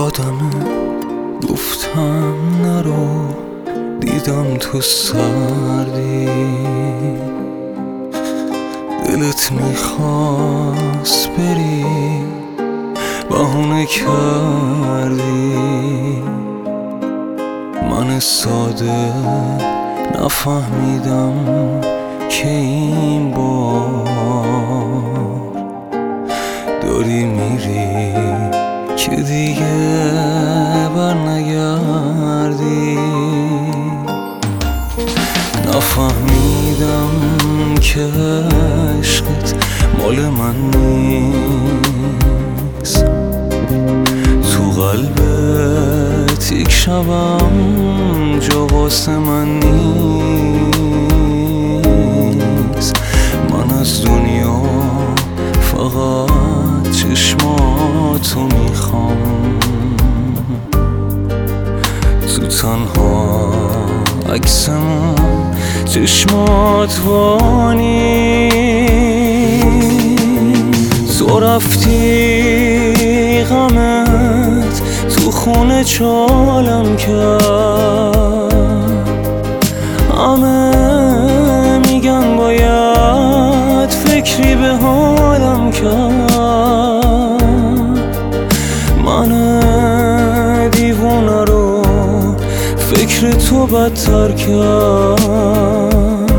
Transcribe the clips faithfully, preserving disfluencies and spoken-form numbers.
یادمه گفتم نرو، دیدم تو سردی، دلت میخواست بری بهونه کردی. من ساده نفهمیدم که این بار داری میری که دیگه بر نگردی. نفهمیدم که عشقت مال من نیست، تو قلبت یک شبم جا واسه من نیست. من از دنیا فقط چشماتو میخوام، تو تنها عکسم چشمات وانی. تو رفتی غمت تو خونه چالم کرد، همه میگن باید فکری به حالم کرد. من دیوونه رو فکر تو بدتر کرد،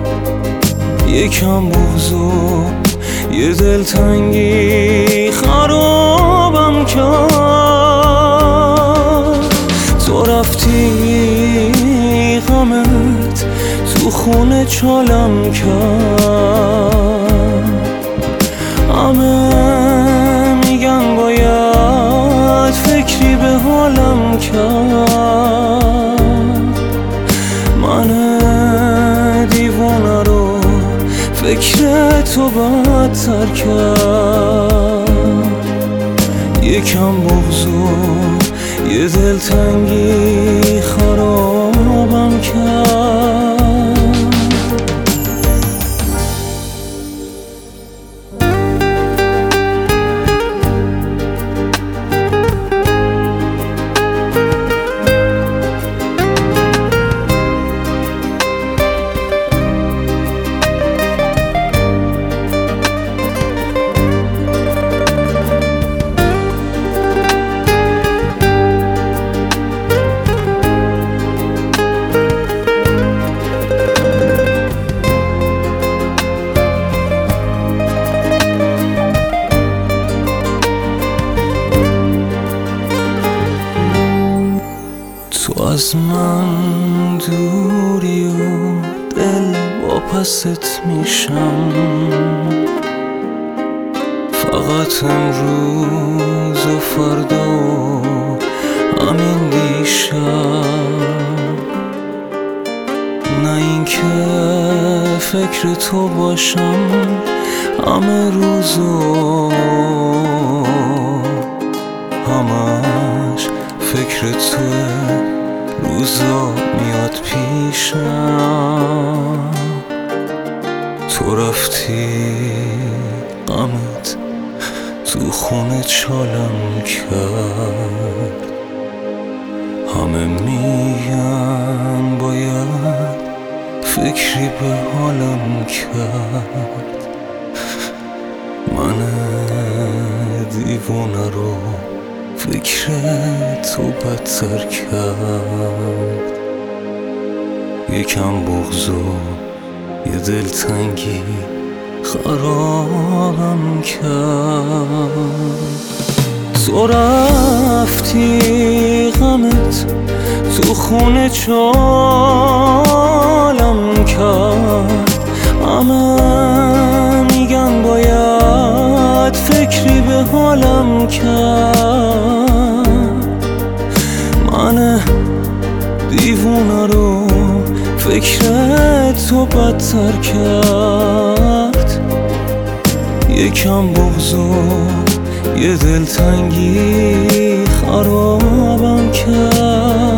یکم بغض و یه دلتنگی خرابم کرد. تو رفتی غمت تو خونه چالم کرد، همه میگن باید فکری به حالم کرد. من دیوانه رو فکر تو بدتر کرد، یکم بغض و یه دلتنگی خرابم کرد. تو از من دوری و دل واپست میشم، فقط امروز و فردا و همین دیشب. نه این که فکر تو باشم همه روز و همش فکر توه، روزا میاد پیشم. تو رفتی غمت تو خونه چالم کرد، همه میگن باید فکری به حالم کرد. من دیوانه رو فکر تو بدتر کرد، یکم بغض و یه دلتنگی خرابم کرد. تو رفتی غمت تو خونه چالم کرد، همه میگن باید فکری به حالم کرد. من دیوونه رو فکر تو بدتر کرد، یکم بغض و یه دلتنگی خرابم کرد.